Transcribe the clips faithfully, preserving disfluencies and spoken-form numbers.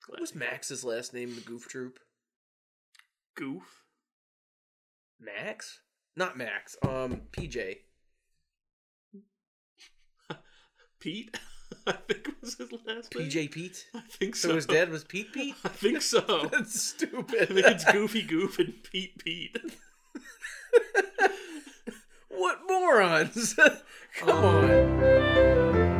What was Max's last name in the Goof Troop? Goof? Max? Not Max. Um, P J. Pete? I think was his last name. P J Pete? I think so. So his dad was Pete Pete? I think so. That's stupid. I think it's Goofy Goof and Pete Pete. What morons? Come um, on.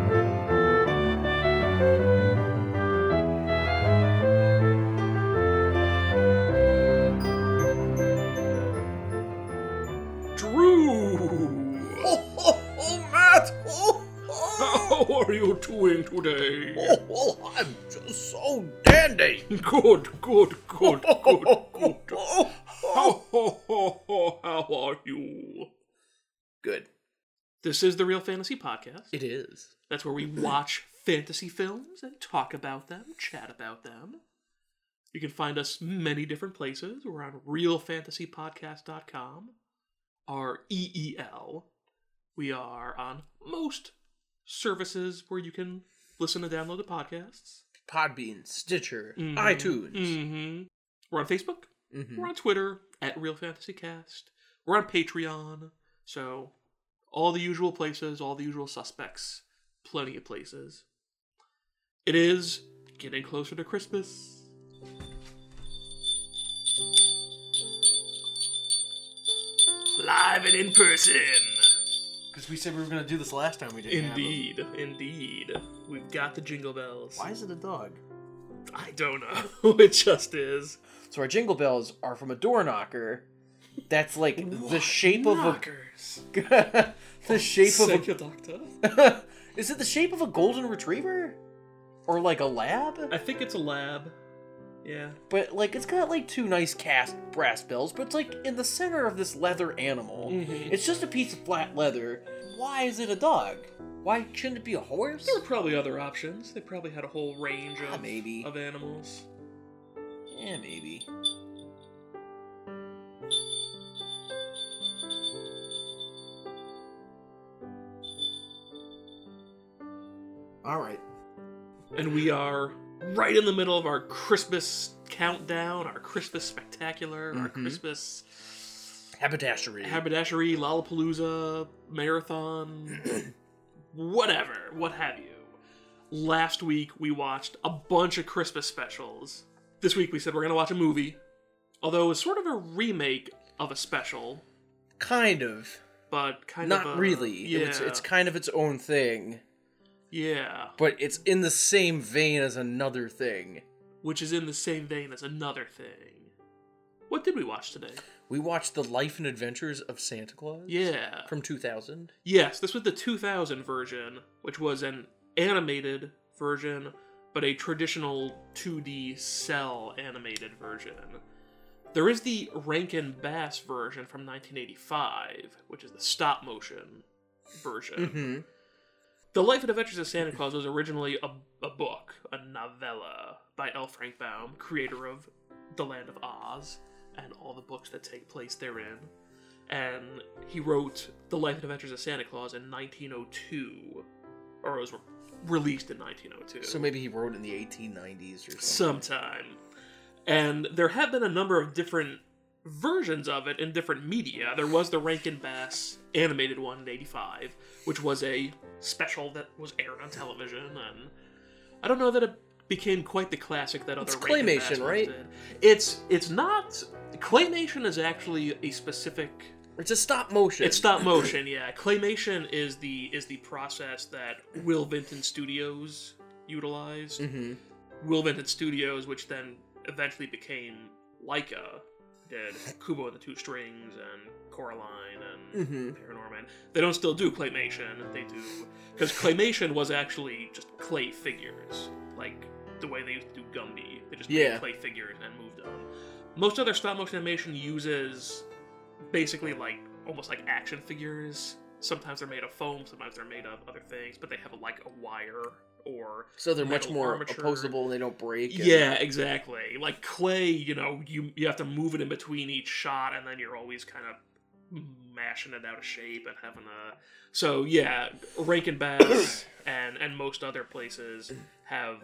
How are you doing today? Oh, well, I'm just so dandy. Good, good, good, good, good. How, how are you? Good. This is the Real Fantasy Podcast. It is. That's where we watch fantasy films and talk about them, chat about them. You can find us many different places. We're on real fantasy podcast dot com, our E E L. We are on most services where you can listen to download the podcasts. Podbean, Stitcher, mm-hmm. iTunes. Mm-hmm. We're on Facebook. Mm-hmm. We're on Twitter, at Real Fantasy Cast. We're on Patreon. So, all the usual places, all the usual suspects. Plenty of places. It is getting closer to Christmas. Live and in person. Because we said we were going to do this last time we didn't Indeed, have them. indeed. We've got the jingle bells. Why is it a dog? I don't know. It just is. So our jingle bells are from a door knocker that's like what? the shape Knockers. of a... the shape Thank of you, doctor. a... Is it the shape of a golden retriever? Or like a lab? I think it's a lab. Yeah. But like it's got like two nice cast brass bells, but it's like in the center of this leather animal. Mm-hmm. It's just a piece of flat leather. Why is it a dog? Why shouldn't it be a horse? There were probably other options. They probably had a whole range of, Ah, maybe. of animals. Yeah, maybe. Alright. And we are right in the middle of our Christmas countdown, our Christmas spectacular, our Mhm. Christmas Haberdashery. haberdashery, Lollapalooza, marathon, whatever, what have you. Last week we watched a bunch of Christmas specials. This week we said we're going to watch a movie, although it was sort of a remake of a special, kind of. but kind Not of a, really. Yeah, It's, it's kind of its own thing. yeah, But it's in the same vein as another thing. which is in the same vein as another thing. What did we watch today? We watched The Life and Adventures of Santa Claus. Yeah. From two thousand. Yes, this was the two thousand version, which was an animated version, but a traditional two D cell animated version. There is the Rankin Bass version from nineteen eighty-five, which is the stop motion version. Mm-hmm. The Life and Adventures of Santa Claus was originally a, a book, a novella, by L. Frank Baum, creator of The Land of Oz, and all the books that take place therein. And he wrote The Life and Adventures of Santa Claus in nineteen oh two, or it was re- released in nineteen oh two. So maybe he wrote in the eighteen nineties or something. Sometime. And there have been a number of different versions of it in different media. There was the Rankin Bass animated one in eighty-five, which was a special that was aired on television, and I don't know that it became quite the classic that other It's Rankin Bass claymation, ones right? did. It's it's not. Claymation is actually a specific. It's a stop motion. It's stop motion, yeah. Claymation is the is the process that Will Vinton Studios utilized. Mm-hmm. Will Vinton Studios, which then eventually became Leica, did Kubo and the Two Strings and Coraline and Mm-hmm. Paranorman. They don't still do claymation. They do because claymation was actually just clay figures, like the way they used to do Gumby. They just Yeah. made clay figures and moved them. Most other stop motion animation uses basically like almost like action figures. Sometimes they're made of foam, sometimes they're made of other things, but they have like a wire or So they're much metal more armature. opposable and they don't break. and- Yeah, exactly. Like clay, you know, you you have to move it in between each shot, and then you're always kind of mashing it out of shape and having a. So yeah, Rankin Bass and and most other places have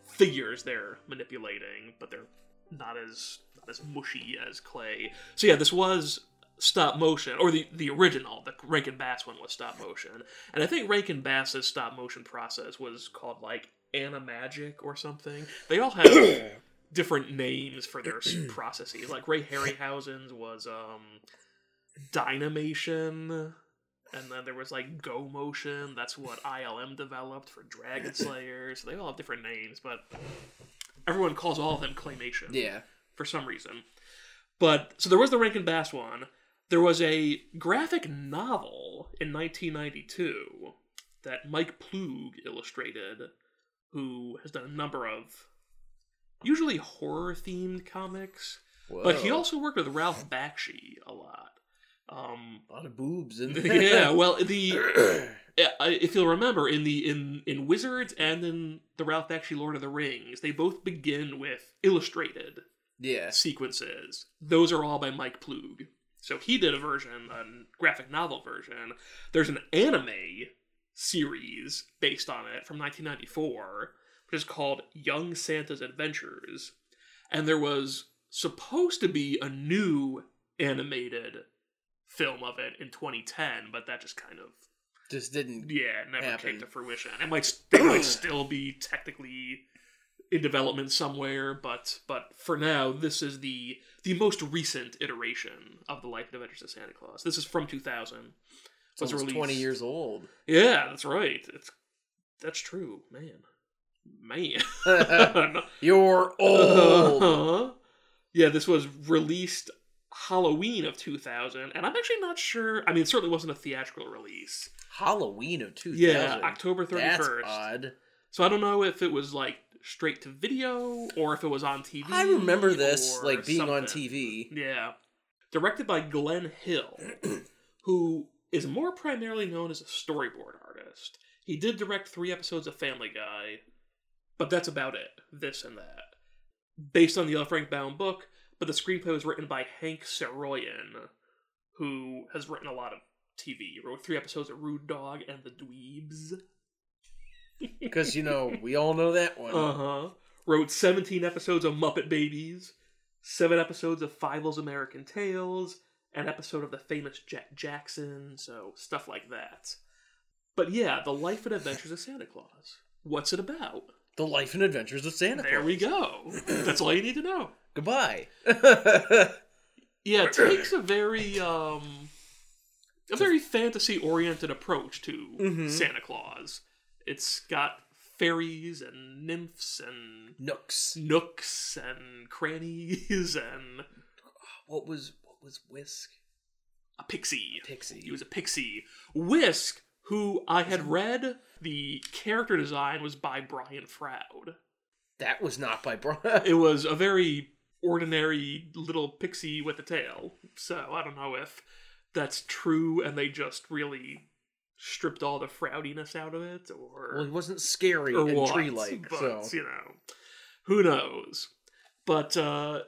figures they're manipulating, but they're not as not as mushy as clay. So yeah, this was stop motion, or the, the original, the Rankin Bass one was stop motion. And I think Rankin Bass's stop motion process was called like Animagic or something. They all have different names for their processes. Like Ray Harryhausen's was um, Dynamation, and then there was like Go Motion. That's what I L M developed for Dragon Slayer. So they all have different names, but everyone calls all of them Claymation. Yeah. For some reason. But, so there was the Rankin Bass one. There was a graphic novel in nineteen ninety-two that Mike Plug illustrated, who has done a number of usually horror-themed comics. Whoa. But he also worked with Ralph Bakshi a lot. Um, a lot of boobs in there. Yeah, well, the if you'll remember, in the in, in Wizards and in the Ralph Bakshi Lord of the Rings, they both begin with illustrated yeah. sequences. Those are all by Mike Plug. So he did a version, a graphic novel version. There's an anime series based on it from nineteen ninety-four, which is called Young Santa's Adventures. And there was supposed to be a new animated film of it in twenty ten, but that just kind of just didn't yeah never happen. came to fruition. It might it might still be technically in development somewhere, but but for now, this is the the most recent iteration of The Life and Adventures of Santa Claus. This is from two thousand. So it's almost twenty years old. Yeah, that's right. It's that's true, man. Man, you're old. Uh-huh. Yeah, this was released Halloween of two thousand, and I'm actually not sure. I mean, it certainly wasn't a theatrical release. Halloween of two thousand. Yeah, October thirty-first. That's odd. So I don't know if it was like straight to video or if it was on T V. I remember this like being something. on T V. Yeah. Directed by Glenn Hill, who is more primarily known as a storyboard artist. He did direct three episodes of Family Guy, but that's about it. This and that. Based on the L. Frank Baum book, but the screenplay was written by Hank Saroyan, who has written a lot of T V. He wrote three episodes of Rude Dog and The Dweebs. Because, you know, we all know that one. Uh-huh. Wrote seventeen episodes of Muppet Babies, seven episodes of Fievel's American Tales, an episode of the famous Jack Jackson, so stuff like that. But yeah, The Life and Adventures of Santa Claus. What's it about? The Life and Adventures of Santa Claus. There we go. That's all you need to know. Goodbye. Yeah, it takes a very, um, a very fantasy-oriented approach to mm-hmm. Santa Claus. It's got fairies and nymphs and nooks, nooks and crannies and what was what was Whisk? A pixie. Pixie. He was a pixie. Whisk, who I had read, the character design was by Brian Froud. That was not by Brian. It was a very ordinary little pixie with a tail. So I don't know if that's true and they just really stripped all the Froudiness out of it, or well, he wasn't scary or and what, tree-like, but, so you know, who knows? But uh,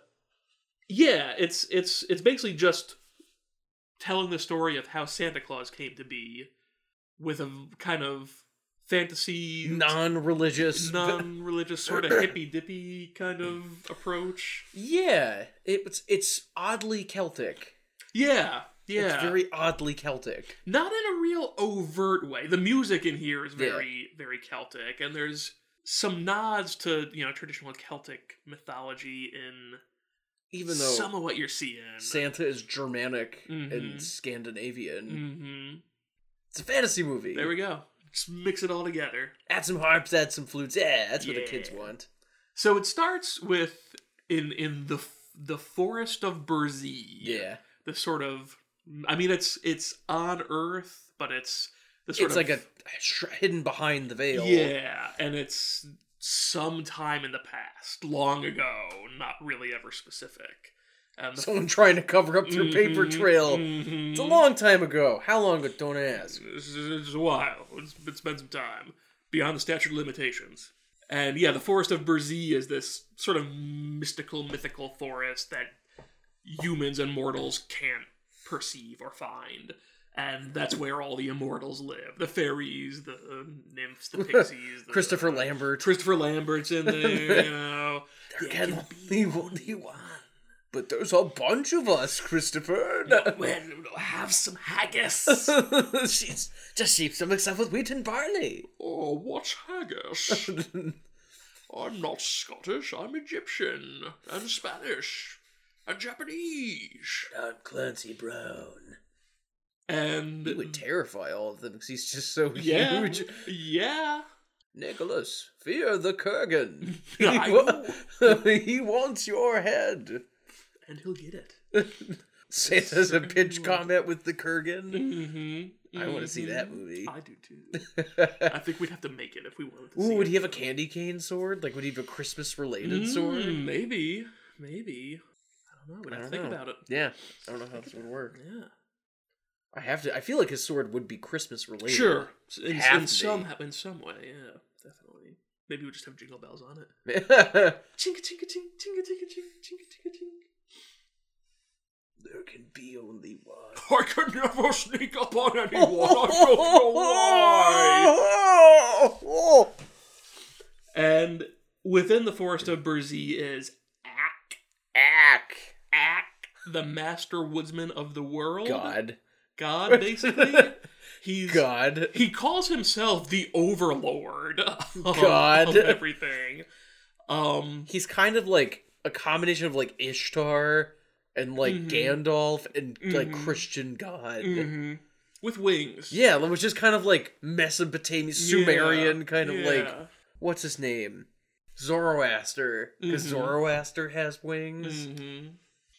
yeah, it's it's it's basically just telling the story of how Santa Claus came to be, with a kind of fantasy, non-religious, non-religious sort of hippy-dippy kind of approach. Yeah, it's it's oddly Celtic. Yeah. Yeah. It's very oddly Celtic. Not in a real overt way. The music in here is very, yeah. very Celtic, and there's some nods to, you know, traditional Celtic mythology in even though some of what you're seeing. Santa is Germanic mm-hmm. and Scandinavian. Mm-hmm. It's a fantasy movie. There we go. Just mix it all together. Add some harps, add some flutes. Yeah, that's yeah. what the kids want. So it starts with in in the the forest of Burzee. Yeah. The sort of I mean, it's it's on Earth, but it's the sort it's of... like a sh- hidden behind the veil. Yeah, and it's sometime in the past, long ago, not really ever specific. And the... Someone trying to cover up their mm-hmm, paper trail. Mm-hmm. It's a long time ago. How long ago? Don't ask. It's, it's a while. It's, it's been some time. Beyond the statute of limitations. And yeah, the Forest of Burzee is this sort of mystical, mythical forest that humans and mortals can't perceive or find. And that's where all the immortals live. The fairies, the nymphs, the pixies. The, Christopher Lambert. Christopher Lambert's in there, you know. There can only be one. But there's a bunch of us, Christopher. No, well, have some haggis. She's just sheep some mixed up with wheat and barley. Oh, what's haggis? I'm not Scottish, I'm Egyptian, and Spanish, and Japanese. I'm Clancy Brown. And he would terrify all of them because he's just so yeah, huge. Yeah. Nicholas, fear the Kurgan. I know. He wants your head. And he'll get it. Santa's a pitch comment with the Kurgan. Mm-hmm, mm-hmm. I want to see that movie. I do too. I think we'd have to make it if we wanted to Ooh, see would it. he have a candy cane sword? Like, would he have a Christmas-related mm, sword? Maybe. Maybe. I don't know. We'd have to think know. about it. Yeah. I don't know how this would work. Yeah. I have to. I feel like his sword would be Christmas-related. Sure. In, Have in to some, be. in some way, yeah. Definitely. Maybe we just have jingle bells on it. There Chinka chinka ching, chinka chinka ching, chinka chinka ching. can be only one. I can never sneak up on anyone. I don't know why. And within the forest of Burzee is Ak. Ak. Ak, the master woodsman of the world. God. God, basically. He's God. He calls himself the overlord of, God. of everything. Um, He's kind of like a combination of like Ishtar and like Mhm. Gandalf and like Mhm. Christian God. mhm. With wings. Yeah, it was just kind of like Mesopotamian, Sumerian, Yeah, kind of yeah. like, what's his name? Zoroaster. Because Mhm. Zoroaster has wings. Mhm.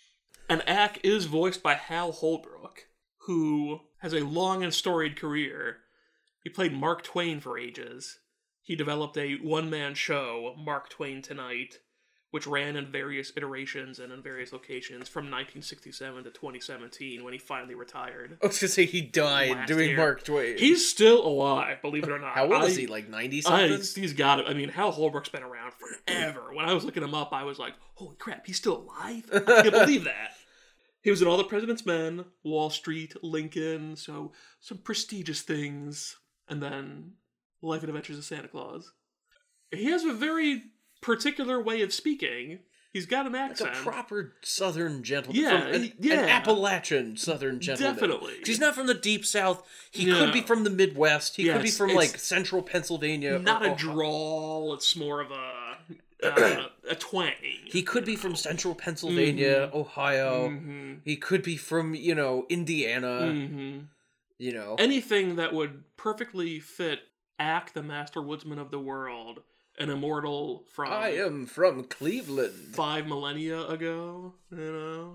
And Ak is voiced by Hal Holbrook, who has a long and storied career. He played Mark Twain for ages. He developed a one-man show, Mark Twain Tonight, which ran in various iterations and in various locations from nineteen sixty-seven to twenty seventeen, when he finally retired. I was gonna say he died Last doing year. Mark Twain. He's still alive, believe it or not. How old I, is he? Like ninety I, something? he's got it. I mean, Hal Holbrook's been around forever. When I was looking him up, I was like, holy crap, he's still alive? I can't believe that. He was in All the President's Men, Wall Street, Lincoln, so some prestigious things. And then Life and Adventures of Santa Claus. He has a very particular way of speaking. He's got an Like accent. a proper Southern gentleman. Yeah, From an, and- yeah. an Appalachian Southern gentleman. Definitely. He's not from the Deep South. He No. could be from the Midwest. He could be Yes, from it's like Central Pennsylvania. Not or a Ohio. drawl, it's more of a uh, a twang. He could be from Central Pennsylvania, Ohio. Mm-hmm. He could be from, you know, Indiana. Mm-hmm. You know. Anything that would perfectly fit Ak, the Master Woodsman of the World, an immortal from I am from Cleveland. five millennia ago, you know,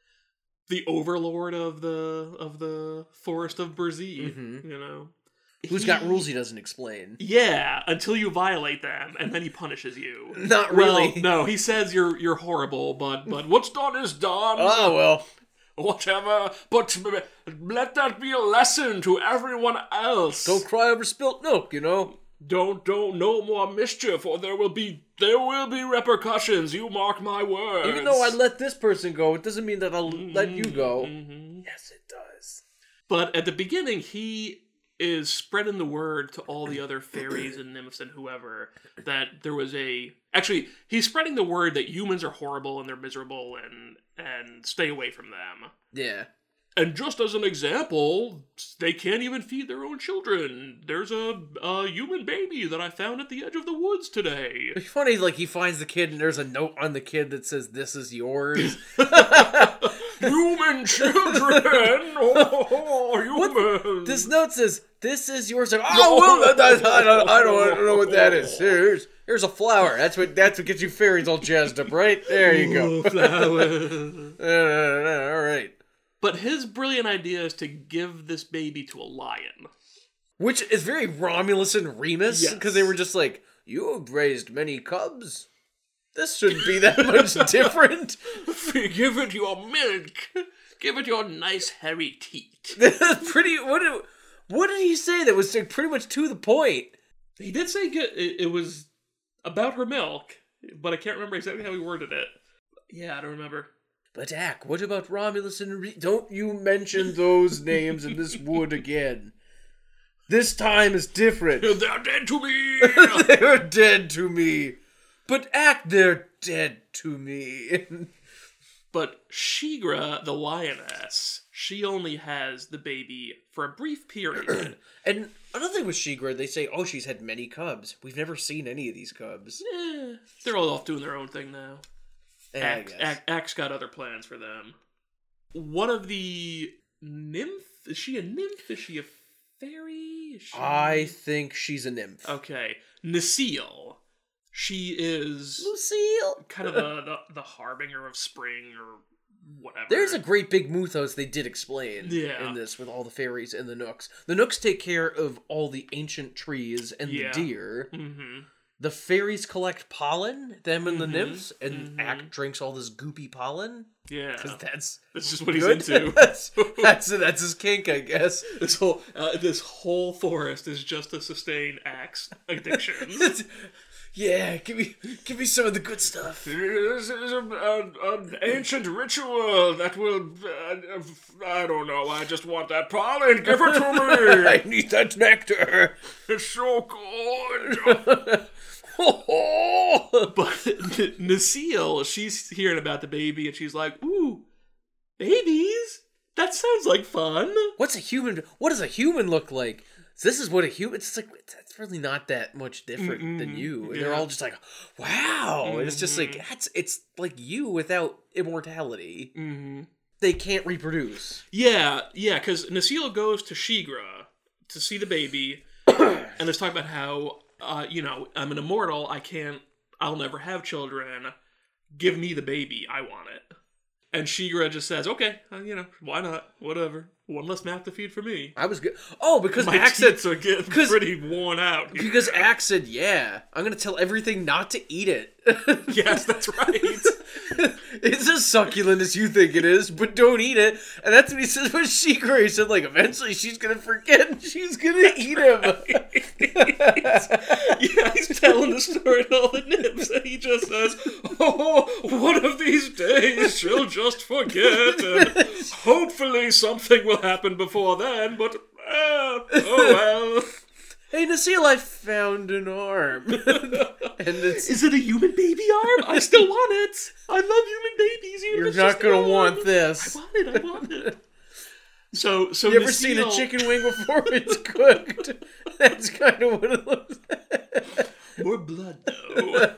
the overlord of the of the forest of Burzee, Mhm. you know, Who's He- got rules he doesn't explain. Yeah, until you violate them, and then he punishes you. Not Well, really. no, he says you're you're horrible, but but what's done is done. Oh, well. Whatever, but let that be a lesson to everyone else. Don't cry over spilt milk, you know. Don't, don't, no more mischief, or there will be, there will be repercussions. You mark my words. Even though I let this person go, it doesn't mean that I'll let you go. Mhm. Yes, it does. But at the beginning, he is spreading the word to all the other fairies and nymphs and whoever that there was a. Actually, he's spreading the word that humans are horrible and they're miserable and and stay away from them. Yeah. And just as an example, they can't even feed their own children. There's a, a human baby that I found at the edge of the woods today. It's funny, like, he finds the kid and there's a note on the kid that says, "This is yours." Human children! Oh, humans! This note says, "This is yours." Like, oh, well, that, that, I, don't, I don't know what that is. Here's, here's a flower. That's what that's what gets you fairies all jazzed up, right? There you go. Flowers. uh, all right. But his brilliant idea is to give this baby to a lion. Which is very Romulus and Remus, Yes. because they were just like, "You have raised many cubs. This shouldn't be that much different." Give it your milk. Give it your nice hairy teat. Pretty. What did, what did he say that was like, pretty much to the point? He did say good, it, it was about her milk, but I can't remember exactly how he worded it. Yeah, I don't remember. But Ack, what about Romulus and Re- don't you mention those names in this wood again. This time is different. They're dead to me! They're dead to me. But Ack, they're dead to me. But Shigra, the lioness, she only has the baby for a brief period. And another thing with Shigra, they say, oh, she's had many cubs. We've never seen any of these cubs. Eh, they're all off doing their own thing now. Yeah, Axe, Axe, Axe got other plans for them. One of the nymph? Is she a nymph? Is she a fairy? Is she... I think she's a nymph. Okay. Necile. She is Lucille. kind of the, the, the harbinger of spring or whatever. There's a great big mythos they did explain Yeah. in this with all the fairies and the Nooks. The Nooks take care of all the ancient trees and Yeah. the deer. Mm-hmm. The fairies collect pollen, them and the Mhm, nymphs, and mhm. Ack drinks all this goopy pollen. Yeah. Because that's That's just what he's good. into. that's, that's, that's his kink, I guess. This whole uh, this whole forest is just to sustain Axe addictions. Yeah, give me give me some of the good stuff. This is a, a, an ancient ritual that will... Uh, I don't know, I just want that pollen. Give it to me. I need that nectar. It's so good. But Necile, she's hearing about the baby and she's like, ooh, babies? That sounds like fun. What's a human? What does a human look like? So this is what a human. It's like that's really not that much different Mm-mm, than you. And yeah. they're all just like, wow. And it's just like Mhm. that's. It's like you without immortality. Mm-hmm. They can't reproduce. Yeah, yeah, because Necile goes to Shigra to see the baby, and let's talk about how, uh, you know, I'm an immortal, I can't, I'll never have children, give me the baby, I want it. And Shigra just says, okay, uh, you know, why not, whatever, one less mouth to feed for me. I was good. Oh, because My Axe said teeth are getting because- pretty worn out. here. because Axe said, yeah, I'm gonna tell everything not to eat it. Yes, that's right. It's as succulent as you think it is, but don't eat it. And that's what he says with Shigra. He said, like, eventually she's gonna forget and she's gonna eat him. Yeah, he's telling the story to all the nymphs, and he just says, oh, one of these days she'll just forget, and hopefully something will happen before then, but, uh, oh well. Hey, Necile, I found an arm. And it's... Is it a human baby arm? I still want it. I love human babies. Even You're if it's not just gonna one. want I this. want it, I want it. So, so You ever Necile- seen a chicken wing before it's cooked? That's kind of what it looks like. More blood, though.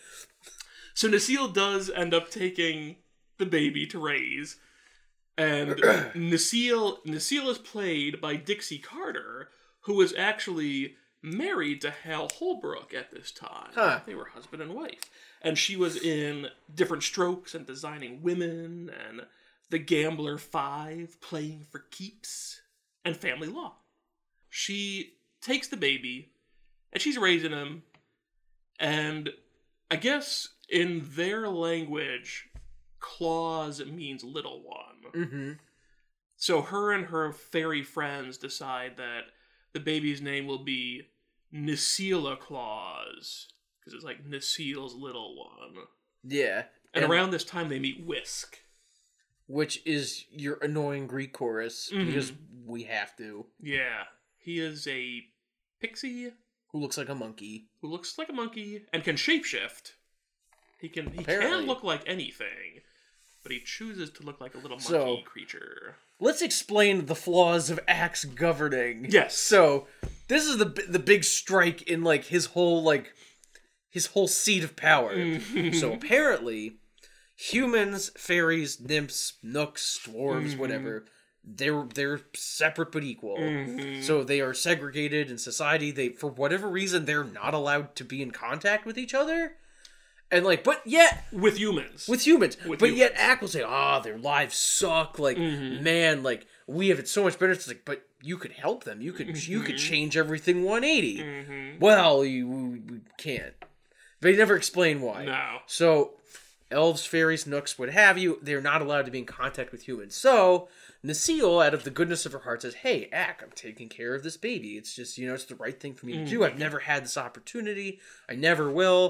So Necile does end up taking the baby to raise, and Necile Necile is played by Dixie Carter, who was actually married to Hal Holbrook at this time. Huh. They were husband and wife, and she was in Different Strokes and Designing Women, and The Gambler Five, Playing for Keeps, and Family Law. She takes the baby, and she's raising him, and I guess in their language, Claus means little one. Mm-hmm. So her and her fairy friends decide that the baby's name will be Necile Claus, because it's like Necile's little one. Yeah. And, and around this time, they meet Whisk. Which is your annoying Greek chorus, Mhm. because we have to. Yeah. He is a pixie Who looks like a monkey. who looks like a monkey and can shapeshift. He can he Apparently. can look like anything, but he chooses to look like a little monkey So- creature. Let's explain the flaws of Axe governing. Yes. So, this is the the big strike in like his whole like his whole seat of power. So apparently, humans, fairies, nymphs, nooks, dwarves, Mhm. whatever, they're they're separate but equal. Mhm. So they are segregated in society. They, for whatever reason, they're not allowed to be in contact with each other. And like, but yet With humans. with humans, With but yet humans. Ack will say, "Ah, their lives suck. Like, Mhm. man, like we have it so much better." It's like, but you could help them. You could you could Mhm. change everything one eighty. Mhm. Well, you we can't. They never explain why. No. So, elves, fairies, nooks, what have you, they're not allowed to be in contact with humans. So, Necile, out of the goodness of her heart, says, "Hey, Ack, I'm taking care of this baby. It's just, you know, it's the right thing for me to do. I've never had this opportunity. I never will."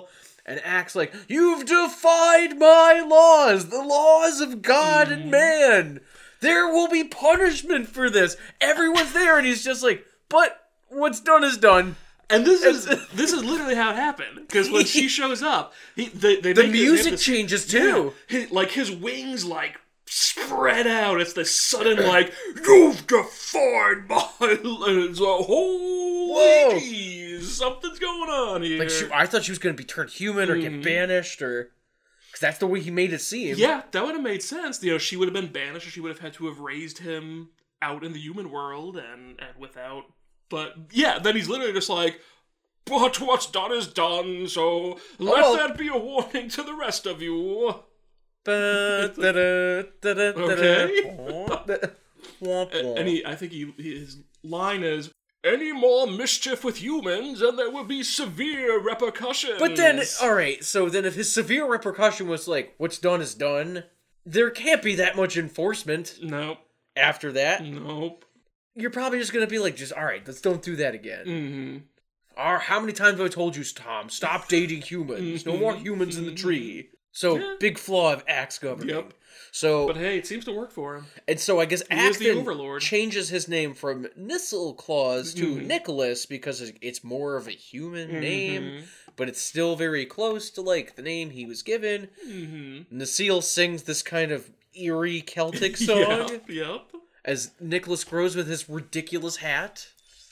And acts like, you've defied my laws, the laws of God mm. and man. There will be punishment for this. Everyone's there, and he's just like, but what's done is done. And this is this is literally how it happened. Because when she shows up, he they, they the make music it, this, changes too. Yeah, his, like his wings like spread out. It's this sudden like you've defied my. And it's like holy jeez, something's going on here. Like she, I thought she was going to be turned human or mm. get banished or. Because that's the way he made it seem. Yeah, that would have made sense. You know, she would have been banished, or she would have had to have raised him out in the human world and and without. But, yeah, then he's literally just like, but what's done is done, so let oh, well. that be a warning to the rest of you. Okay. And he, I think he, his line is, any more mischief with humans, and there will be severe repercussions. But then, alright, so then if his severe repercussion was like, what's done is done, there can't be that much enforcement. Nope. After that. Nope. You're probably just going to be like, just, all right, let's don't do that again. Mm-hmm. Or how many times have I told you, Tom, stop dating humans. No more humans in the tree. So, yeah. Big flaw of Axe governing. Yep. So, but hey, it seems to work for him. And so I guess he Axe the overlord. changes his name from Nisselclaws to mm-hmm. Nicholas because it's more of a human mm-hmm. name, but it's still very close to, like, the name he was given. Mm-hmm. Nassil sings this kind of eerie Celtic song. Yep, yep. As Nicholas grows with his ridiculous hat.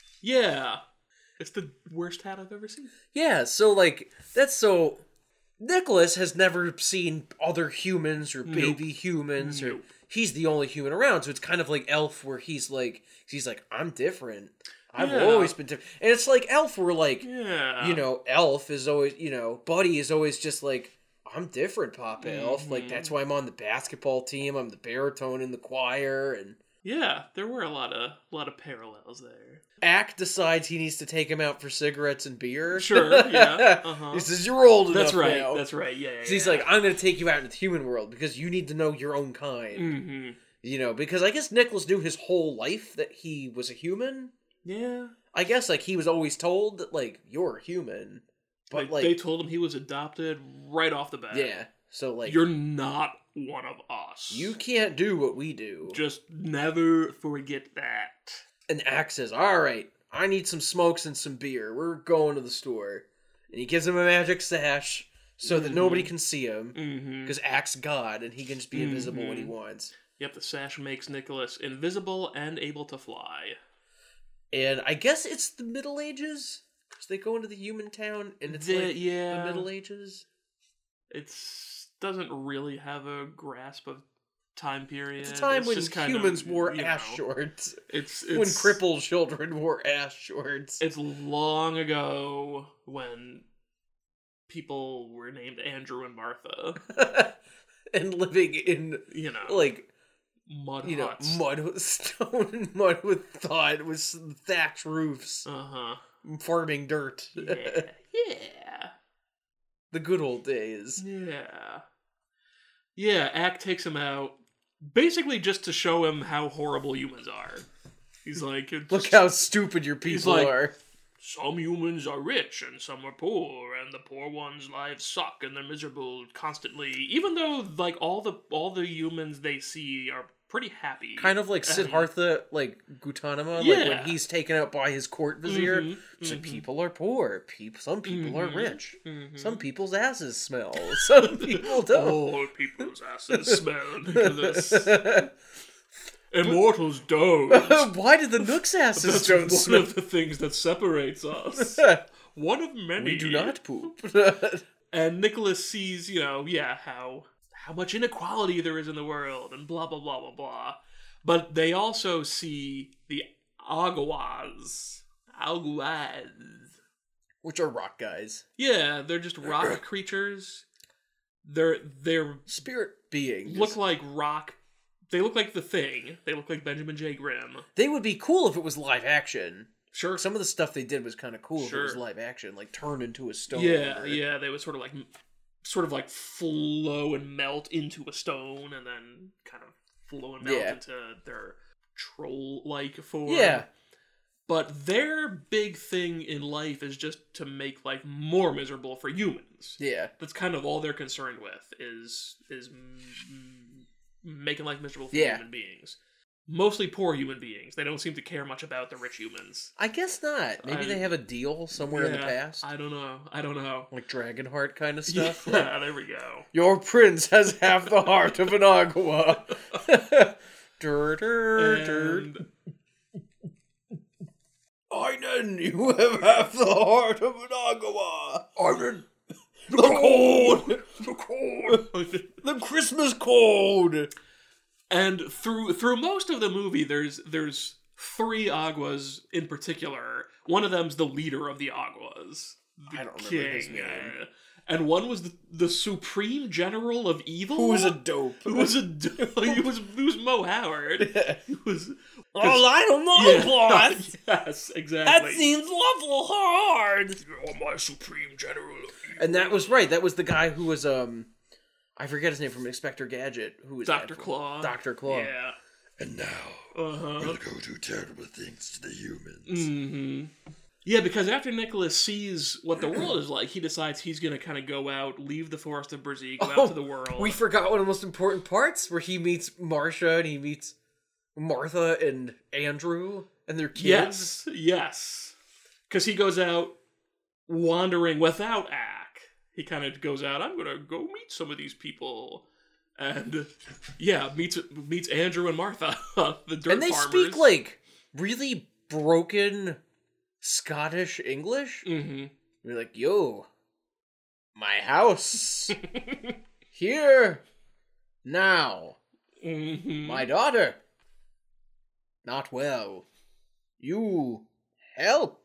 Yeah. It's the worst hat I've ever seen. Yeah, so, like, that's so... Nicholas has never seen other humans or baby nope. humans. or nope. He's the only human around, so it's kind of like Elf, where he's like, he's like, I'm different. I've yeah. always been different. And it's like Elf, where, like, yeah. you know, Elf is always, you know, Buddy is always just like, I'm different, Papa mm-hmm. Elf. Like, that's why I'm on the basketball team. I'm the baritone in the choir, and... Yeah, there were a lot of a lot of parallels there. Ack decides he needs to take him out for cigarettes and beer. Sure, yeah. Uh-huh. He says, you're old that's enough right, now. That's right, yeah, yeah. So he's yeah. like, I'm going to take you out into the human world because you need to know your own kind. Mm-hmm. You know, because I guess Nicholas knew his whole life that he was a human. Yeah. I guess, like, he was always told that, like, you're a human. But, like, like... They told him he was adopted right off the bat. Yeah. So, like... You're not one of us. You can't do what we do. Just never forget that. And Axe says, alright, I need some smokes and some beer. We're going to the store. And he gives him a magic sash so that mm-hmm. nobody can see him. Because mm-hmm. Axe God, and he can just be mm-hmm. invisible when he wants. Yep, the sash makes Nicholas invisible and able to fly. And I guess it's the Middle Ages? Because they go into the human town, and it's the, like yeah. the Middle Ages? It's... doesn't really have a grasp of time period. It's a time it's when just kind humans of, wore you know, ass shorts. It's, it's when crippled children wore ass shorts. It's long ago when people were named Andrew and Martha. And living in, you know, like, mud you huts. know, mud with stone and mud with thought with thatch roofs. Uh-huh. Farming dirt. Yeah. Yeah. The good old days. Yeah. Yeah, Ack takes him out, basically just to show him how horrible humans are. He's like... Look how stupid your people like, are. Some humans are rich and some are poor, and the poor ones' lives suck and they're miserable constantly. Even though, like, all the all the humans they see are pretty happy. Kind of like Siddhartha, like Gautama, yeah. like when he's taken out by his court vizier. Mm-hmm, Some mm-hmm. people are poor. People, some people mm-hmm, are rich. Mm-hmm. Some people's asses smell. Some people don't. All people's asses smell, Nicholas. Immortals don't. Why did the Nook's asses That's don't one smell? of the things that separates us. One of many. We do not poop. And Nicholas sees, you know, yeah, how how much inequality there is in the world, and blah, blah, blah, blah, blah. But they also see the Aguas. Aguas. Which are rock guys. Yeah, they're just rock creatures. They're, they're... Spirit beings. Look like rock... They look like The Thing. They look like Benjamin J. Grimm. They would be cool if it was live action. Sure. Some of the stuff they did was kind of cool sure. if it was live action, like turn into a stone. Yeah, or... yeah, they would sort of like, sort of like flow and melt into a stone, and then kind of flow and melt yeah. into their troll-like form. Yeah. But their big thing in life is just to make life more miserable for humans. Yeah. That's kind of all they're concerned with, is is m- making life miserable for Yeah. human beings. Mostly poor human beings. They don't seem to care much about the rich humans. I guess not. Maybe I- they have a deal somewhere in the Yeah, past. I don't know. I don't know. Like Dragonheart kind of stuff. Yeah, there we go. Your prince has half the heart of an Agua. dur, dur, dur. And Einen, you have half the heart of an Agua. Einen. The cold! The cold! The Christmas cold! And through through most of the movie, there's there's three Aguas in particular. One of them's the leader of the Aguas. The I don't remember his name. uh, And one was the, the supreme general of evil. Who was a dope? Who was a do- he was he was Mo Howard. He was. Oh, I don't know, Yeah, boss. yes, exactly. seems awful hard. Oh, my supreme general of evil. And that was right. That was the guy who was um, I forget his name from Inspector Gadget. Who was Doctor that? Claw. Doctor Claw. Yeah. And now, Uh-huh. we'll go do terrible things to the humans. Mm-hmm. Yeah, because after Nicholas sees what the world is like, he decides he's going to kind of go out, leave the Forest of Brzee, go Oh, out to the world. We forgot one of the most important parts where he meets Marcia and he meets Martha and Andrew and their kids. Yes, yes. Because he goes out wandering without Ack. He kind of goes out, I'm going to go meet some of these people. And, yeah, meets meets Andrew and Martha, the dirt And they farmers. speak like really broken Scottish English. Mm-hmm. We're like, yo, my house. Here. Now. Mm-hmm. My daughter. Not well. You help.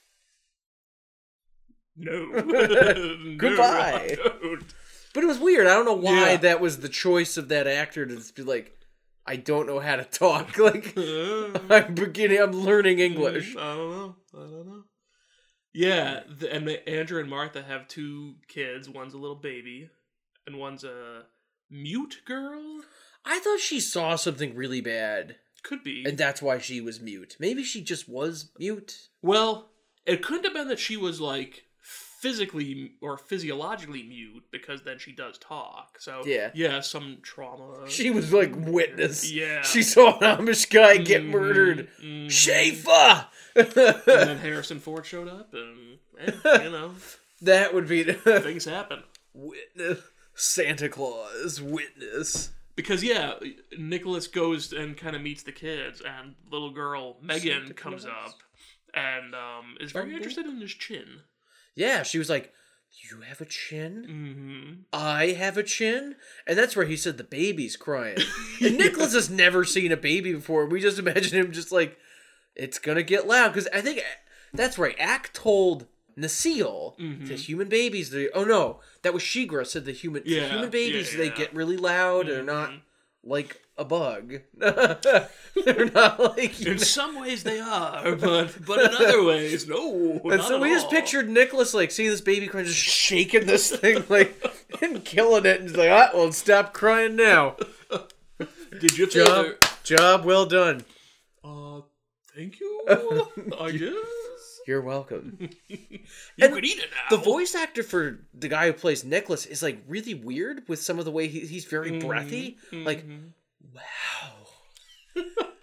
No. Goodbye. No, I don't. But it was weird. I don't know why Yeah. that was the choice of that actor to just be like, I don't know how to talk. Like, Uh, I'm beginning, I'm learning English. I don't know. I don't know. Yeah, the, and the, Andrew and Martha have two kids. One's a little baby, and one's a mute girl. I thought she saw something really bad, Could be. and that's why she was mute. Maybe she just was mute. Well, it couldn't have been that she was like physically or physiologically mute, because then she does talk. So Yeah. yeah, some trauma. She was like witness. Yeah. She saw an Amish guy get Mhm, murdered. mhm. Schaefer! And then Harrison Ford showed up, and eh, you know, That would be things happen. witness. Santa Claus, witness. Because yeah, Nicholas goes and kind of meets the kids, and little girl Megan Santa comes Claus. up and um, is very Bumble? interested in his chin. Yeah, she was like, you have a chin? Mm-hmm. I have a chin? And that's where he said the baby's crying. And Nicholas has never seen a baby before. We just imagine him just like, it's gonna get loud. Because I think that's right. Ack told Naseel Mhm. the human babies, they, oh no, that was Shigra said the human, the Yeah, human babies, yeah, they yeah. get really loud. They're not Mhm. like a bug. They're not like... In some ways they are, but but in other ways, no. And not so at we just all. pictured Nicholas like seeing this baby crying, just shaking this thing like and killing it, and he's like, ah, well, stop crying now. Did you Job, feel job well done. Uh, thank you. I guess You're welcome. you And could eat it now. The voice actor for the guy who plays Nicholas is like really weird with some of the way he, he's very Mhm, breathy. Like, mhm. wow.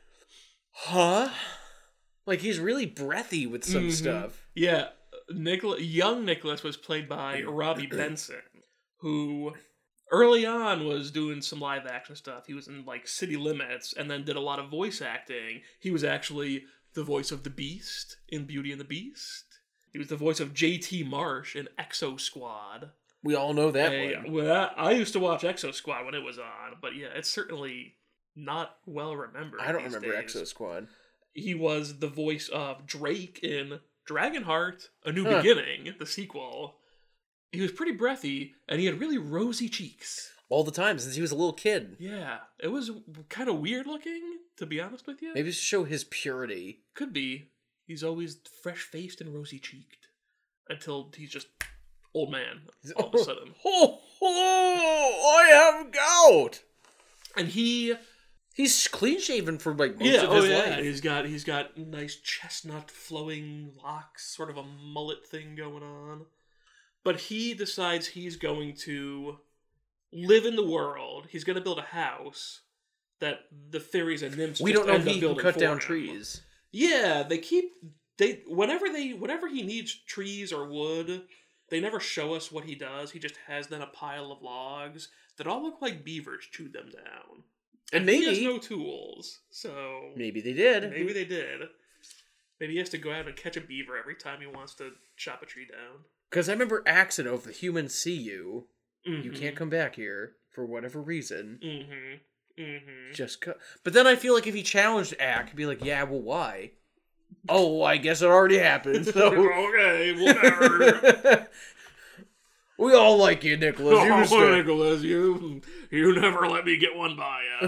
Huh? Like he's really breathy with some Mhm. stuff. Yeah, Nicholas, young Nicholas was played by Robbie Benson, who early on was doing some live action stuff. He was in like City Limits, and then did a lot of voice acting. He was actually the voice of the Beast in Beauty and the Beast. He was the voice of J T Marsh in Exo Squad. We all know that Hey, one. well, I used to watch Exo Squad when it was on, but yeah, it's certainly not well remembered. I don't these remember days. Exo Squad. He was the voice of Drake in Dragonheart: A New Huh. Beginning, the sequel. He was pretty breathy, and he had really rosy cheeks. All the time since he was a little kid. Yeah, it was kind of weird looking, to be honest with you. Maybe to show his purity. Could be. He's always fresh-faced and rosy-cheeked. Until he's just old man, all of a sudden. Oh, oh, I have gout. And he He's clean shaven for like most Yeah, of oh his yeah. life. He's got he's got nice chestnut flowing locks, sort of a mullet thing going on. But he decides he's going to live in the world. He's going to build a house that the fairies and nymphs. We just don't know end if up he can building cut for down him. trees. Yeah, they keep they whenever they whenever he needs trees or wood, they never show us what he does. He just has then a pile of logs that all look like beavers chewed them down. And He maybe has no tools, so maybe they did. maybe they did. Maybe he has to go out and catch a beaver every time he wants to chop a tree down. Because I remember Axino, if the humans see you, Mm-hmm. you can't come back here for whatever reason. Mm-hmm. Mm-hmm. Just cut. But then I feel like if he challenged Ack, he'd be like, "Yeah, well, why?" Oh, I guess it already happened. So Okay, whatever. we all like you, Nicholas. You Oh, just, uh, Nicholas, you you never let me get one by ya.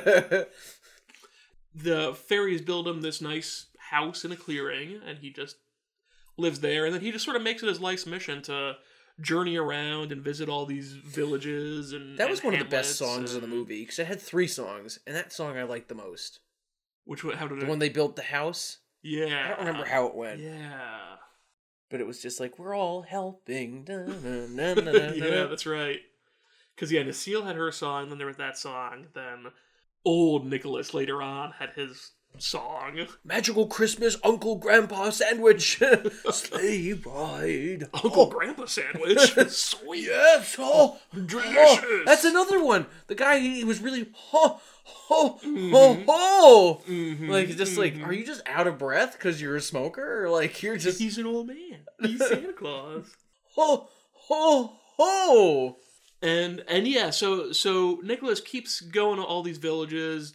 The fairies build him this nice house in a clearing, and he just lives there. And then he just sort of makes it his life's mission to journey around and visit all these villages. And that was and one of the best hamlets songs in the and- movie because it had three songs, and that song I liked the most. Which one? How did The it? one they built the house. Yeah, I don't remember how it went, Yeah, but it was just like we're all helping. Da, na, na, na, na, yeah, na. that's right. Because yeah, Nassil had her song, then there was that song, then old Nicholas later on had his song. Magical Christmas Uncle Grandpa sandwich, sleigh ride. Uncle Oh, Grandpa sandwich. Sweet. yes, oh, Delicious. oh, that's another one. The guy he was really ho ho Mm-hmm. ho ho. Mhm, Like just like, mhm. are you just out of breath because you're a smoker, or like you're just He's an old man. He's Santa Claus. ho ho ho? And and yeah, so so Nicholas keeps going to all these villages.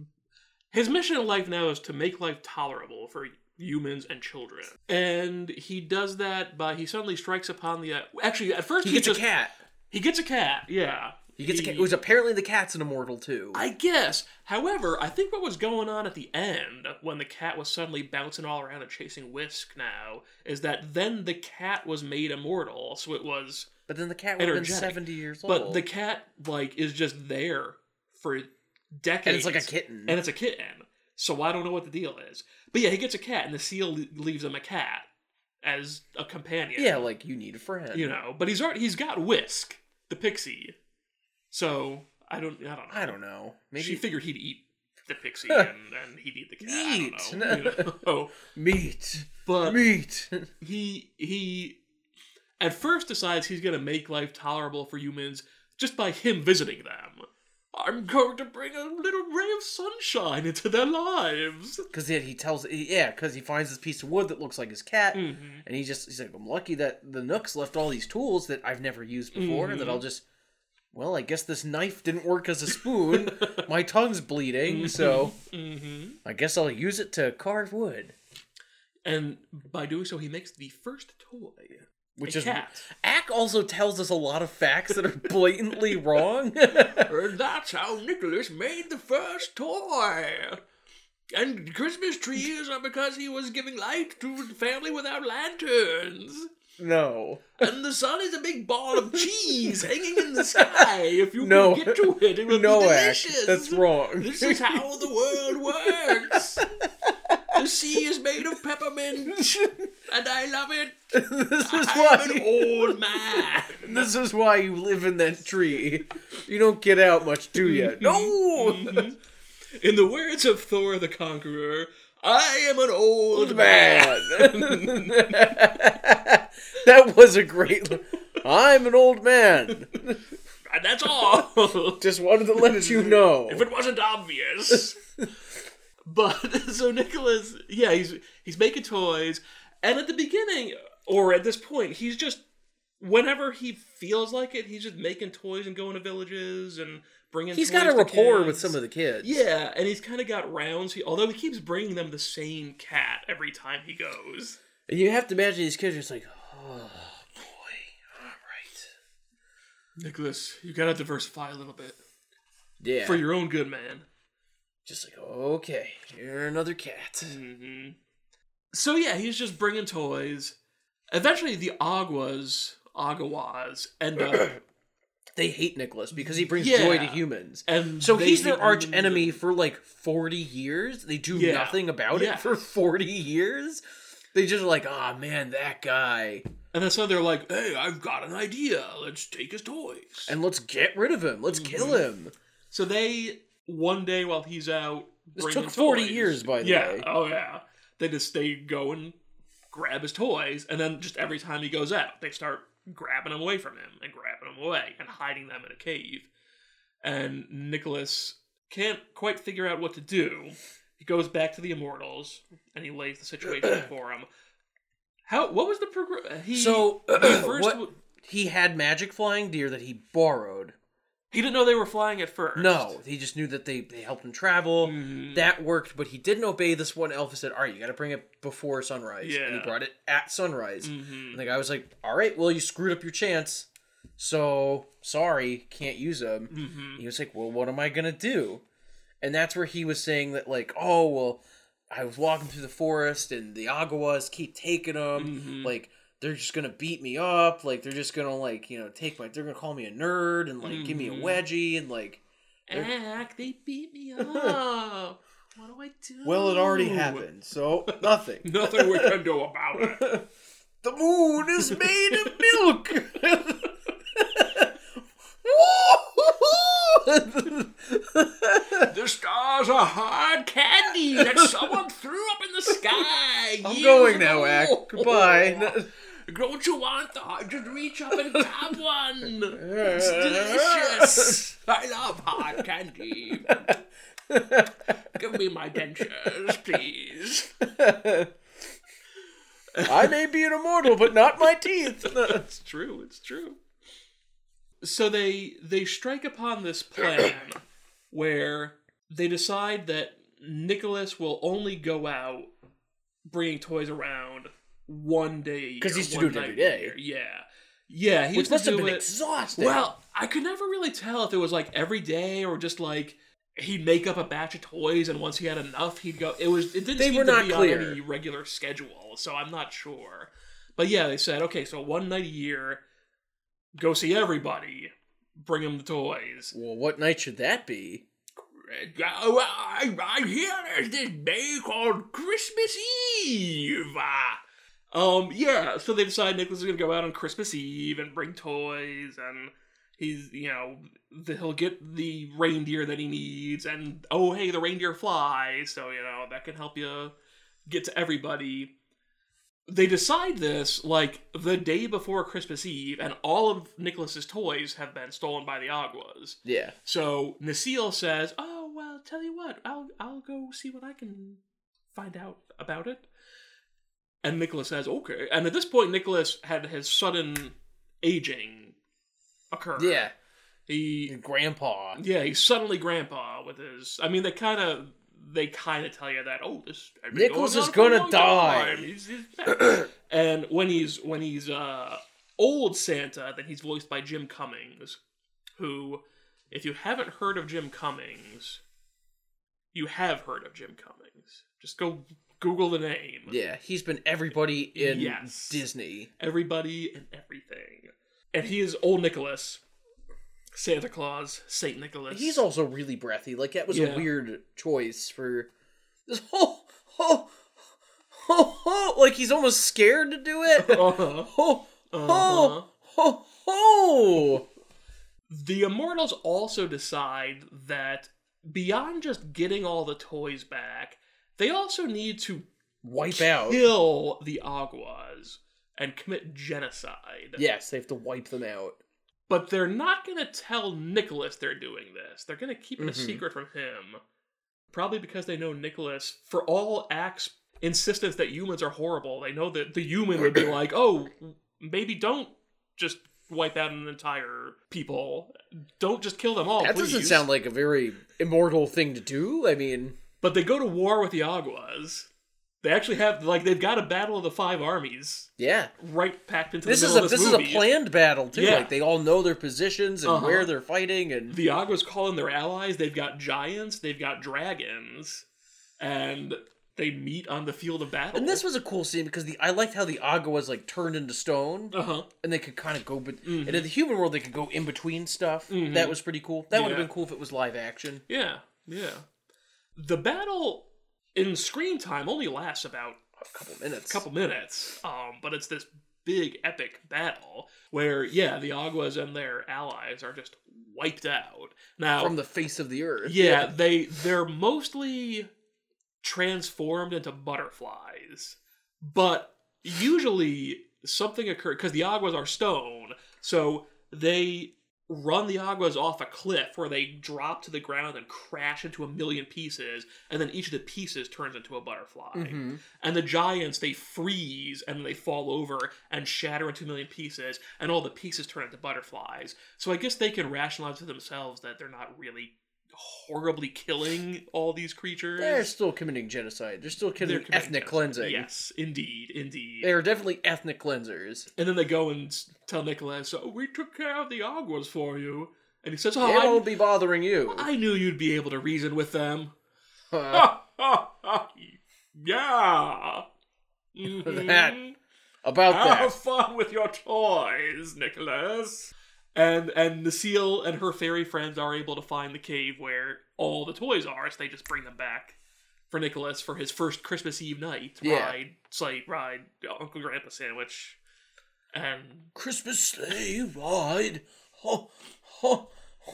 His mission in life now is to make life tolerable for humans and children. And he does that by he suddenly strikes upon the uh, actually at first He he, gets just a cat. he gets a cat, yeah. He gets a cat. It was apparently the cat's an immortal too. I guess. However, I think what was going on at the end, when the cat was suddenly bouncing all around and chasing Whisk now, is that then the cat was made immortal, so it was... But then the cat would have been energetic. seventy years old. But the cat, like, is just there for decades. and it's like a kitten. And it's a kitten. So I don't know what the deal is. But yeah, he gets a cat, and the seal le- leaves him a cat as a companion. yeah, like you need a friend. You know, but he's already, he's got Whisk, the pixie. So, I don't, I don't know. I don't know. Maybe She figured he'd eat the pixie and, and he'd eat the cat. Meat. I don't know. You know? meat, But meat. he he at first decides he's gonna make life tolerable for humans just by him visiting them. I'm going to bring a little ray of sunshine into their lives. Because he tells, yeah, because he finds this piece of wood that looks like his cat, Mhm. and he just he's like, I'm lucky that the Nooks left all these tools that I've never used before, and that Mhm. I'll just. Well, I guess this knife didn't work as a spoon. My tongue's bleeding, so Mm-hmm. I guess I'll use it to carve wood. And by doing so, he makes the first toy. Which a is cat. Ack also tells us a lot of facts that are blatantly wrong. And that's how Nicholas made the first toy. And Christmas trees are because he was giving light to the family without lanterns. No. And the sun is a big ball of cheese hanging in the sky. If you No. can get to it, it will No, be Ack. delicious. That's wrong. This is how the world works. The sea is made of peppermint, and I love it. This is I'm why an old man. This is why you live in that tree. You don't get out much, do you? No. In the words of Thor the Conqueror, I am an old Old man. That was a great. I'm an old man. And that's all. Just wanted to let you know. If it wasn't obvious. But so Nicholas, yeah, he's he's making toys, and at the beginning, or at this point, he's just whenever he feels like it, he's just making toys and going to villages and bringing. He's toys got a to rapport kids. with some of the kids. Yeah, and he's kind of got rounds. He, although he keeps bringing them the same cat every time he goes. And you have to imagine these kids are just like, oh boy, all right. Nicholas, you gotta diversify a little bit Yeah. for your own good, man. Just like, okay, you're another cat. Mm-hmm. So yeah, he's just bringing toys. Eventually, the Aguas, Agawas, end up they hate Nicholas because he brings Yeah. joy to humans. And So they he's their hate arch him enemy and- for like forty years. They do Yeah. nothing about Yeah. it for forty years. They just are like, oh man, that guy. And then so they're like, hey, I've got an idea. Let's take his toys. And let's get rid of him. Let's Mm-hmm. kill him. So they, one day while he's out This bringing took forty toys- years, by the yeah, way. oh yeah. They just, they go and grab his toys, and then just every time he goes out, they start grabbing him away from him, and grabbing him away, and hiding them in a cave. And Nicholas can't quite figure out what to do. He goes back to the Immortals, and he lays the situation for him. How, what was the progress? He, So, he first what? w- He had magic flying deer that he borrowed. He didn't know they were flying at first. No, he just knew that they, they helped him travel. Mhm. That worked, but he didn't obey this one elf who said, all right, you got to bring it before sunrise. Yeah. And he brought it at sunrise. Mhm. And the guy was like, all right, well, you screwed up your chance. So, sorry, can't use him. Mhm. He was like, well, what am I going to do? And that's where he was saying that, like, oh, well, I was walking through the forest and the Aguas keep taking them. Mhm. Like, they're just going to beat me up. Like, they're just going to, like, you know, take my, they're going to call me a nerd and, like, give me a Mhm. wedgie and, like, Ack, they beat me up. What do I do? well, it already happened, so nothing. Nothing we can do about it. The moon is made of milk. The stars are hard candy that someone threw up in the sky. I'm years going now, ago. Ack. Goodbye. Don't you want the heart? Just reach up and grab one. It's delicious. I love hard candy. Give me my dentures, please. I may be an immortal, but not my teeth. It's true. It's true. So they they strike upon this plan where they decide that Nicholas will only go out bringing toys around one day a year. 'Cause he used to one do it night every a day. year. Yeah. Yeah, he Which used must to have do been it. exhausting. Well, I could never really tell if it was like every day or just like he'd make up a batch of toys and once he had enough he'd go. It was it didn't They seem were to not be clear. on any regular schedule, so I'm not sure. But yeah, they said okay, so one night a year, go see everybody, bring them the toys. Well, what night should that be? Oh, I, I hear there's this day called Christmas Eve. Um, yeah, so they decide Nicholas is gonna go out on Christmas Eve and bring toys, and he's, you know, the, he'll get the reindeer that he needs, and oh, hey, the reindeer fly, so, you know, that can help you get to everybody. They decide this, like, the day before Christmas Eve, and all of Nicholas's toys have been stolen by the Aguas. Yeah. So Naseel says, "Oh well, tell you what, I'll I'll go see what I can find out about it." And Nicholas says, "Okay." And at this point, Nicholas had his sudden aging occur. Yeah. he Grandpa. yeah he's suddenly grandpa with his. I mean, they kind of they kind of tell you that oh this has been Nicholas going is on for a gonna long die. time. He's- he's back. And when he's when he's uh old Santa, then he's voiced by Jim Cummings, who, if you haven't heard of Jim Cummings, you have heard of Jim Cummings. Just go Google the name. Yeah, he's been everybody in Yes. Disney. Everybody and everything. And he is old Nicholas, Santa Claus, Saint Nicholas. He's also really breathy. Like, that was Yeah. a weird choice for this whole, oh, oh, oh, like he's almost scared to do it. Uh-huh. Oh, Uh-huh. oh, oh, oh. The Immortals also decide that beyond just getting all the toys back, they also need to Wipe out. kill the Aguas and commit genocide. Yes, they have to wipe them out. But they're not going to tell Nicholas they're doing this. They're going to keep it a Mhm. secret from him. Probably because they know Nicholas, for all Ack's insistence that humans are horrible, they know that the human would be like, oh, maybe don't just wipe out an entire people. Don't just kill them all, That please. doesn't sound like a very immortal thing to do. I mean, But they go to war with the Aguas. They actually have, like, they've got a battle of the five armies yeah. right packed into This the is middle a of this this movie. is a planned battle too. Yeah. Like, they all know their positions and Uh-huh. where they're fighting, and The Aguas call in their allies. They've got giants. They've got dragons. And they meet on the field of battle. And this was a cool scene because the I liked how the Agua was like turned into stone, uh-huh. and they could kind of go. But Mm-hmm. and in the human world, they could go in between stuff. Mhm. That was pretty cool. That would have Yeah. been cool if it was live action. Yeah, yeah. The battle in screen time only lasts about A couple minutes. a couple minutes, um, but it's this big epic battle where, yeah, the Aguas and their allies are just wiped out. Now, from the face of the earth. yeah, they they're mostly transformed into butterflies, but usually something occurs because the Aguas are stone, so they run the Aguas off a cliff where they drop to the ground and crash into a million pieces, and then each of the pieces turns into a butterfly. Mhm. And the giants, they freeze and they fall over and shatter into a million pieces, and all the pieces turn into butterflies. So I guess they can rationalize to themselves that they're not really horribly killing all these creatures. They're still committing genocide. They're still They're committing committing ethnic genocide. cleansing. Yes, indeed, indeed. They are definitely ethnic cleansers. And then they go and s- tell Nicholas, "Oh, we took care of the Aguas for you." And he says, "Oh, They I, won't be bothering you. I knew you'd be able to reason with them." Uh, Ha, ha, ha. Yeah. Mhm. That- about Have that. fun with your toys, Nicholas. And and Necile and her fairy friends are able to find the cave where all the toys are, so they just bring them back for Nicholas for his first Christmas Eve night. Yeah. Ride, sleigh, ride, Uncle Grandpa sandwich. And Christmas sleigh ride. Ho, ho,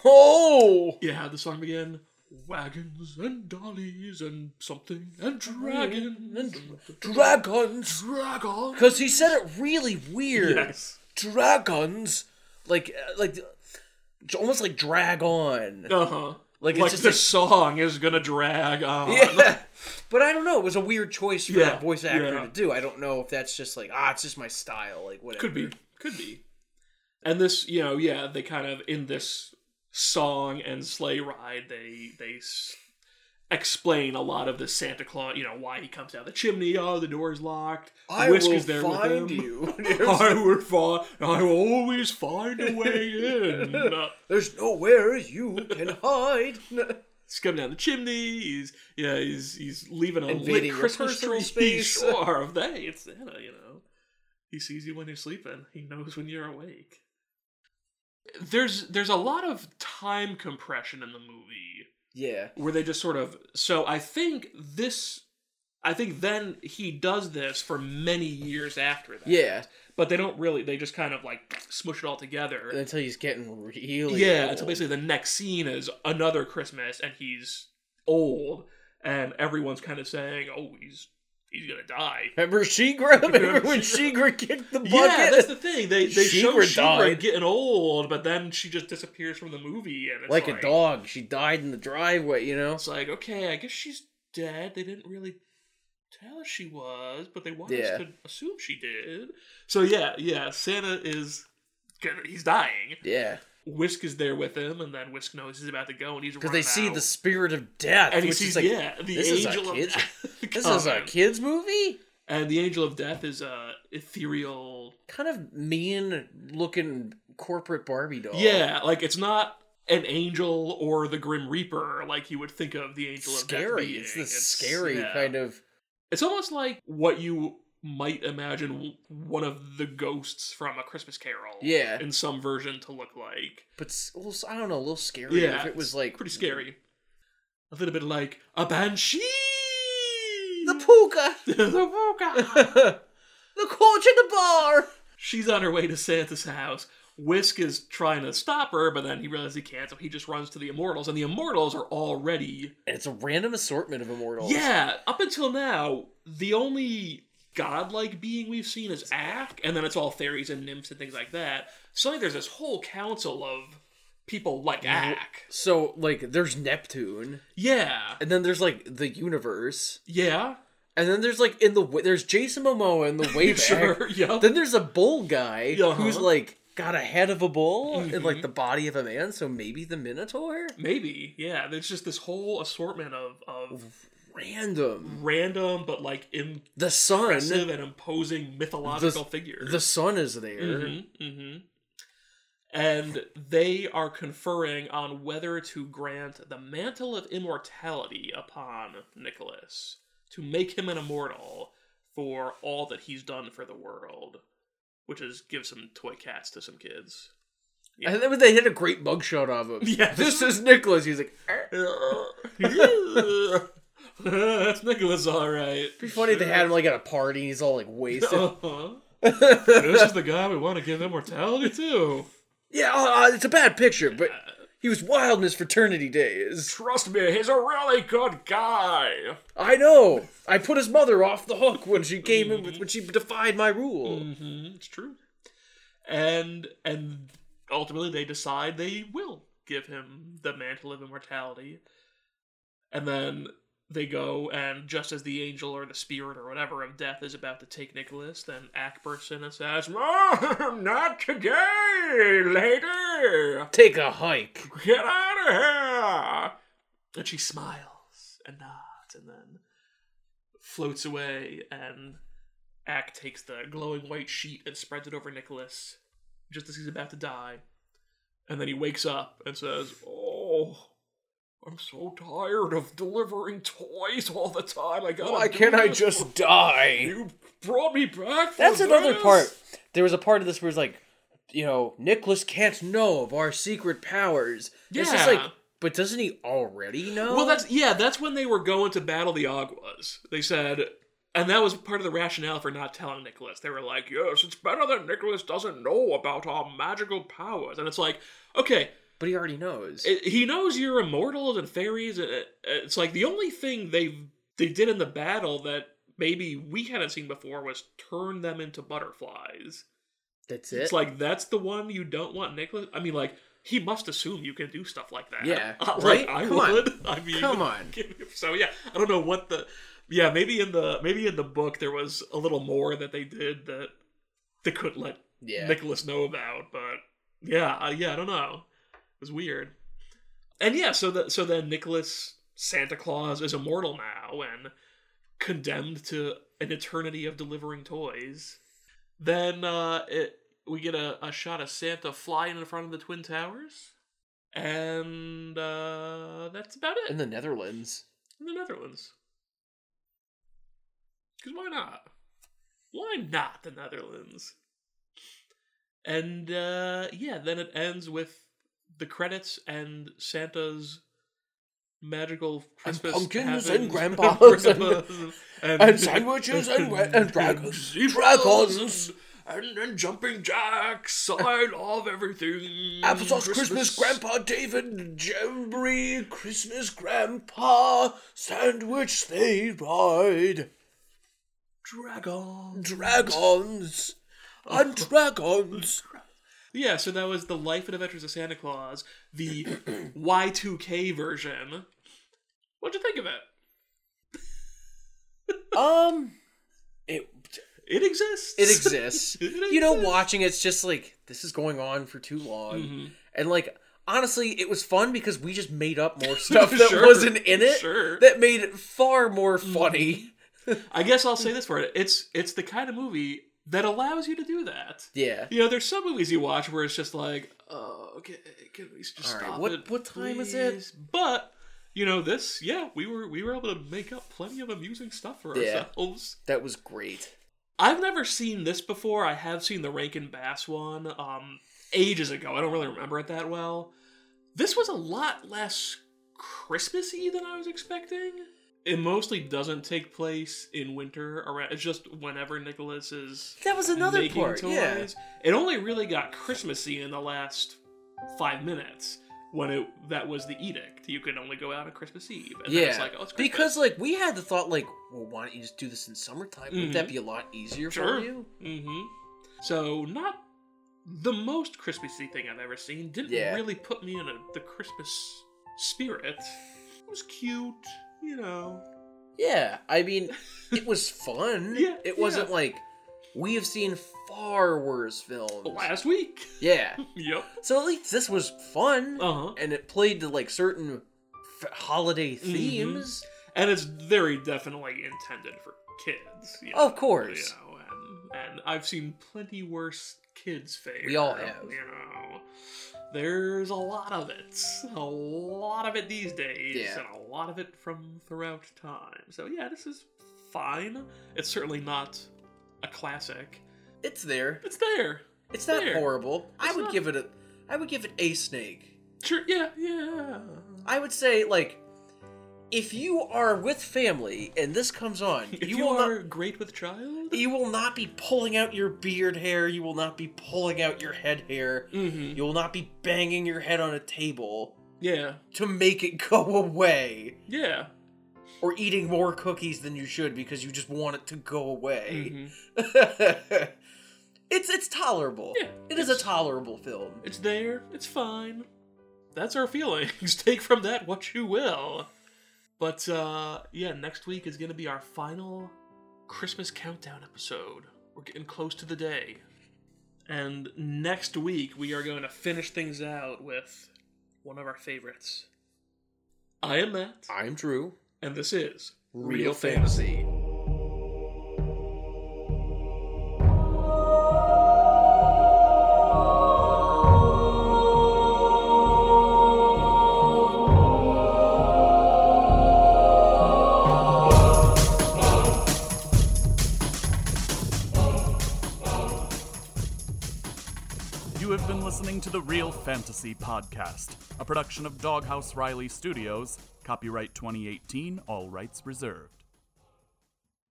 ho. yeah, how'd the song begin? Wagons and dollies and something and dragons And dragons. dragons. Because he said it really weird. Yes. Dragons. Like, uh, like, almost like drag on. Uh huh. Like, Like, it's just the like- song is gonna drag on. Yeah. But I don't know. It was a weird choice for Yeah, that voice actor yeah. to do. I don't know if that's just like, ah, it's just my style. Like, whatever. Could be. Could be. And this, you know, yeah, they kind of, in this song and sleigh ride, they they s- explain a lot of the Santa Claus, you know, why he comes down the chimney. Oh, the door's locked. I Whisk will is there find with him. you. I will find. I will always find a way in. Uh, There's nowhere you can hide. He's coming down the chimney. He's yeah. He's he's leaving a Invading lit your Christmas personal tree. space. Sure, hey, it's Santa. You know, he sees you when you're sleeping. He knows when you're awake. There's there's a lot of time compression in the movie Yeah. where they just sort of. So I think this. I think then he does this for many years after that. Yeah. But they don't really. They just kind of like smush it all together. Until he's getting really Yeah, old. until basically the next scene is another Christmas and he's old and everyone's kind of saying, "Oh, he's he's gonna die." Remember Sheegra? Remember when Sheegra? Sheegra kicked the bucket? Yeah, that's the thing. They they show Sheegra Sheegra died. getting old, but then she just disappears from the movie, and it's like, like a dog. She died in the driveway, you know? It's like, okay, I guess she's dead. They didn't really tell us she was, but they want Yeah. us to assume she did. So yeah, yeah, Santa is gonna, he's dying. Yeah. Whisk is there with him, and then Whisk knows he's about to go, and he's Because running they see out. the spirit of death. and he which sees is like, yeah the this is a angel of kid's- death. This is a coming. kid's movie? And the angel of death is a ethereal. Kind of mean looking corporate Barbie doll. Yeah, like it's not an angel or the Grim Reaper like you would think of the angel of death Scary. being. It's this scary yeah. kind of. It's almost like what you might imagine w- one of the ghosts from A Christmas Carol. Yeah. In some version to look like. But s- a little, I don't know, a little scary. Yeah, If it was like. pretty scary. A little bit like a banshee. The puka! the Wooka. The coach in the bar! She's on her way to Santa's house. Whisk is trying to stop her, but then he realizes he can't, so he just runs to the Immortals, and the Immortals are already... And it's a random assortment of immortals. Yeah, up until now, the only godlike being we've seen is Ack, and then it's all fairies and nymphs and things like that. Suddenly there's this whole council of people like Ack. So, like, there's Neptune, Yeah. and then there's, like, the universe, Yeah. and then there's, like, in the... There's Jason Momoa in the Wayback. Sure, yeah. Then there's a bull guy Uh-huh. who's, like, got a head of a bull and, Mhm. like, the body of a man, so maybe the Minotaur? Maybe, yeah. There's just this whole assortment of, of Random. random but, like, The sun. impressive and imposing mythological figures. The sun is there. Mm-hmm, mm-hmm. And they are conferring on whether to grant the mantle of immortality upon Nicholas. to make him an immortal for all that he's done for the world, which is give some toy cats to some kids. Yeah. And then they hit a great mugshot of him. Yeah. This is Nicholas. He's like, that's Nicholas, all right. It'd be funny if they had him like at a party and he's all like wasted. Uh-huh. This is the guy we want to give immortality to. Yeah, uh, it's a bad picture, but he was wild in his fraternity days. Trust me, he's a really good guy. I know. I put his mother off the hook when she came mm-hmm. in with when she defied my rule. Mm-hmm. It's true. And and ultimately they decide they will give him the mantle of immortality. And then they go, and just as the angel or the spirit or whatever of death is about to take Nicholas, then Ack bursts in and says, "Mom, not today, later. Take a hike. Get out of here." And she smiles and nods and then floats away, and Ack takes the glowing white sheet and spreads it over Nicholas just as he's about to die. And then he wakes up and says, "Oh, I'm so tired of delivering toys all the time. I gotta Why can't I just for... die? You brought me back for That's this. Another part. There was a part of this where it's like, you know, Nicholas can't know of our secret powers. Yeah. It's just like, but doesn't he already know? Well, that's, yeah, that's when they were going to battle the Aguas. They said, and that was part of the rationale for not telling Nicholas. They were like, yes, it's better that Nicholas doesn't know about our magical powers. And it's like, okay, but he already knows. It, he knows you're immortals and fairies. It, it's like the only thing they they did in the battle that maybe we hadn't seen before was turn them into butterflies. That's it? It's like, that's the one you don't want Nicholas? I mean, like, he must assume you can do stuff like that. Yeah, uh, right? Like, I Come would. on. I mean, Come on. So, yeah, I don't know what the... Yeah, maybe in the maybe in the book there was a little more that they did that they couldn't let yeah. Nicholas know about, but yeah, uh, yeah, I don't know. It was weird. And yeah, so that so then Nicholas Santa Claus is immortal now and condemned to an eternity of delivering toys. Then uh, it, we get a, a shot of Santa flying in front of the Twin Towers. And uh, that's about it. In the Netherlands. In the Netherlands. Because why not? Why not the Netherlands? And uh, yeah, then it ends with the credits and Santa's magical Christmas and pumpkins heaven. and grandpas and, and, and sandwiches and, and, and dragons, dragons and, and jumping jacks. I love everything. Applesauce Christmas. Christmas, Grandpa David, Jamboree, Christmas, Grandpa, sandwich sleigh ride, dragons, dragons, and dragons. Yeah, so that was The Life and Adventures of Santa Claus, the Y two K version. What'd you think of it? um, it it exists. It exists. it exists. You know, watching it's just like, this is going on for too long. Mm-hmm. And like, honestly, it was fun because we just made up more stuff that sure, wasn't in it sure. that made it far more funny. I guess I'll say this for it. It's it's the kind of movie that allows you to do that. Yeah. You know, there's some movies you watch where it's just like, oh, okay, can we just All stop right, what, it, What time please? is it? But, you know, this, yeah, we were we were able to make up plenty of amusing stuff for yeah, ourselves. That was great. I've never seen this before. I have seen the Rankin Bass one um, ages ago. I don't really remember it that well. This was a lot less Christmassy than I was expecting. It mostly doesn't take place in winter. Around, it's just whenever Nicholas is that was another making part. toys. Yeah. It only really got Christmassy in the last five minutes when it that was the edict. You could only go out on Christmas Eve. And yeah, then it's like, oh, it's Christmas. Because like we had the thought like, well, why don't you just do this in summertime? Mm-hmm. Wouldn't that be a lot easier sure. for you? Mm-hmm. So not the most Christmassy thing I've ever seen. Didn't yeah. really put me in a, the Christmas spirit. It was cute. You know. Yeah, I mean, it was fun. yeah, it wasn't yeah. like we have seen far worse films. Last week. Yeah. Yep. So at least this was fun. Uh-huh. And it played to like certain f- holiday themes. Mm-hmm. And it's very definitely intended for kids. You know, of course. You know, and, and I've seen plenty worse kids' fare. We all have. You know. There's a lot of it. A lot of it these days, Yeah. and a lot of it from throughout time. So yeah, this is fine. It's certainly not a classic. It's there. It's there. It's not there. horrible. I It's would not- give it a. I would give it a snake. Sure, yeah, yeah. I would say like, if you are with family and this comes on, If you, you, will are not. great with child, You will not be pulling out your beard hair. You will not be pulling out your head hair. mm-hmm. You will not be banging your head on a table yeah, to make it go away. yeah. Or eating more cookies than you should because you just want it to go away. Mhm. it's it's tolerable. Yeah, it is a it's- tolerable film. It's there. It's fine. That's our feelings. Take from that what you will. But, uh, yeah, next week is going to be our final Christmas countdown episode. We're getting close to the day. And next week, we are going to finish things out with one of our favorites. I am Matt, I'm Drew. and this is Real Fantasy. You have been listening to the Real Fantasy Podcast, a production of Doghouse Riley Studios, copyright twenty eighteen, all rights reserved.